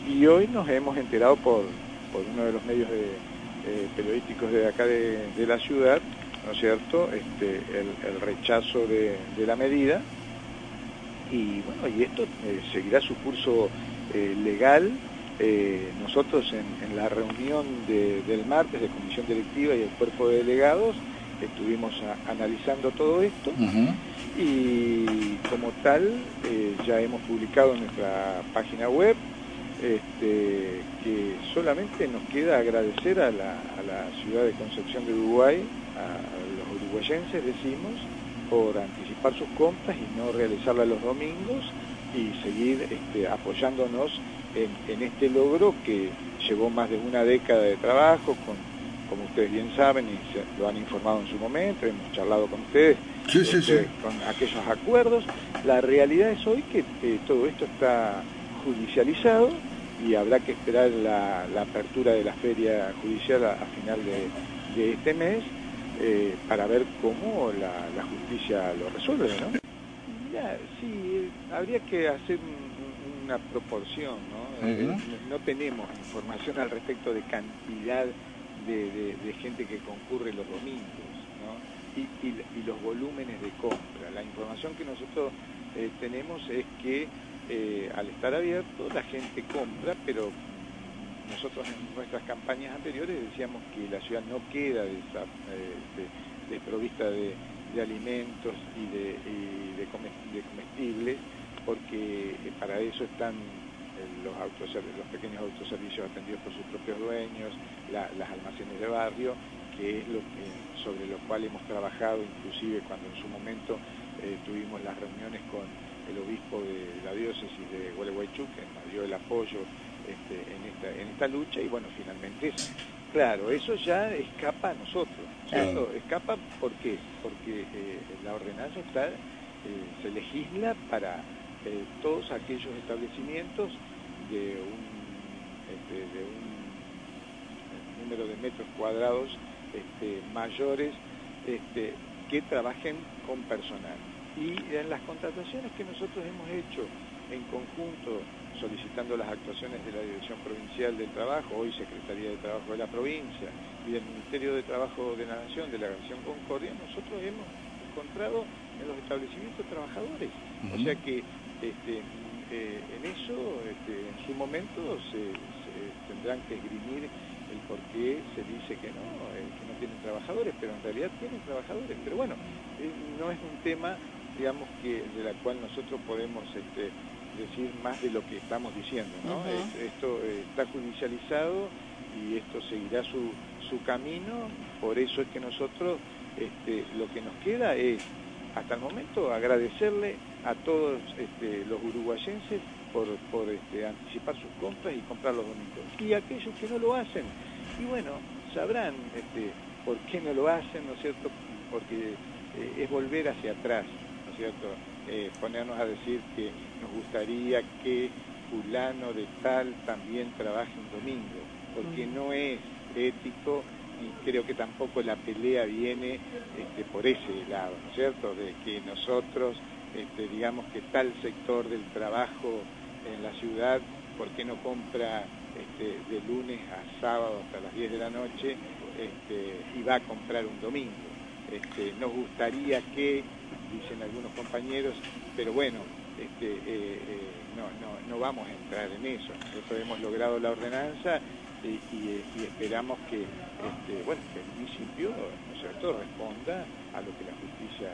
Y hoy nos hemos enterado por uno de los medios periodísticos de acá de la ciudad, ¿no es cierto?, el rechazo de la medida, y bueno, y esto seguirá su curso legal. Nosotros en la reunión del martes de comisión directiva y el cuerpo de delegados estuvimos analizando todo esto, y como tal ya hemos publicado en nuestra página web que solamente nos queda agradecer a la ciudad de Concepción de Uruguay, a los uruguayenses decimos, por anticipar sus compras y no realizarlas los domingos, y seguir apoyándonos en este logro que llevó más de una década de trabajo, como ustedes bien saben y lo han informado en su momento, hemos charlado con ustedes, con aquellos acuerdos. La realidad es hoy que todo esto está judicializado y habrá que esperar la apertura de la feria judicial a final de este mes para ver cómo la justicia lo resuelve, ¿no? Ya, sí, habría que hacer una proporción, ¿no? No tenemos información al respecto de cantidad de gente que concurre los domingos, ¿no? Y los volúmenes de compra. La información que nosotros tenemos es que al estar abierto la gente compra, pero nosotros en nuestras campañas anteriores decíamos que la ciudad no queda desprovista de alimentos y de comestibles, porque para eso están los pequeños autoservicios atendidos por sus propios dueños, las almacenes de barrio, que es sobre lo cual hemos trabajado, inclusive cuando en su momento tuvimos las reuniones con el obispo de la diócesis de Gualeguaychú, que nos dio el apoyo en esta lucha, y bueno, finalmente, claro, eso ya escapa a nosotros, ¿cierto? Escapa, ¿por qué? Porque la ordenanza se legisla para todos aquellos establecimientos de un número de metros cuadrados mayores que trabajen con personal. Y en las contrataciones que nosotros hemos hecho en conjunto, solicitando las actuaciones de la Dirección Provincial del Trabajo, hoy Secretaría de Trabajo de la provincia, y del Ministerio de Trabajo de la Nación, de la Nación Concordia, nosotros hemos encontrado en los establecimientos trabajadores. O sea que en eso, en su momento, se tendrán que esgrimir el por qué se dice que no tienen trabajadores, pero en realidad tienen trabajadores. Pero bueno, no es un tema, digamos, de la cual nosotros podemos decir más de lo que estamos diciendo, ¿no? Esto está judicializado y esto seguirá su camino. Por eso es que nosotros lo que nos queda es, hasta el momento, agradecerle a todos los uruguayenses por anticipar sus compras y comprar los domingos. Y aquellos que no lo hacen, y bueno, sabrán por qué no lo hacen, ¿no es cierto? Porque es volver hacia atrás, ¿no es cierto? Ponernos a decir que nos gustaría que fulano de tal también trabaje un domingo, porque no es ético, y creo que tampoco la pelea viene por ese lado, ¿no es cierto?, de que nosotros, digamos que tal sector del trabajo en la ciudad, ¿por qué no compra de lunes a sábado hasta las 10 de la noche y va a comprar un domingo? Nos gustaría que, dicen algunos compañeros, pero bueno, no vamos a entrar en eso. Nosotros hemos logrado la ordenanza y esperamos que, bueno, que el municipio, ¿no es cierto?, responda a lo que la justicia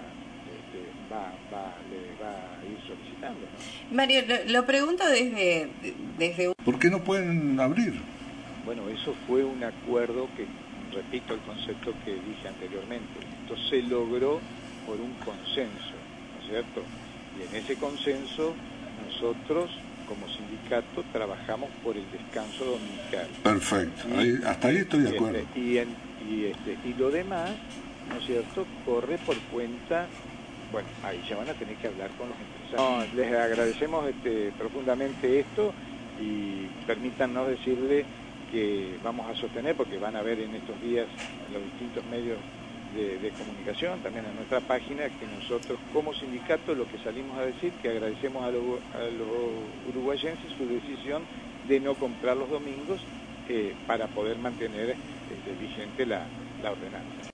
le va a ir solicitando, ¿no? Mario, lo pregunto desde... ¿Por qué no pueden abrir? Bueno, eso fue un acuerdo que, repito el concepto que dije anteriormente, esto se logró por un consenso, ¿no es cierto? Y en ese consenso nosotros, como sindicato, trabajamos por el descanso dominical. Perfecto, hasta ahí estoy de acuerdo. Y lo demás, ¿no es cierto?, corre por cuenta, bueno, ahí ya van a tener que hablar con los empresarios. No, les agradecemos profundamente esto, y permítanos decirle que vamos a sostener, porque van a ver en estos días en los distintos medios de comunicación, también en nuestra página, que nosotros como sindicato lo que salimos a decir, que agradecemos a los uruguayenses su decisión de no comprar los domingos para poder mantener vigente la ordenanza.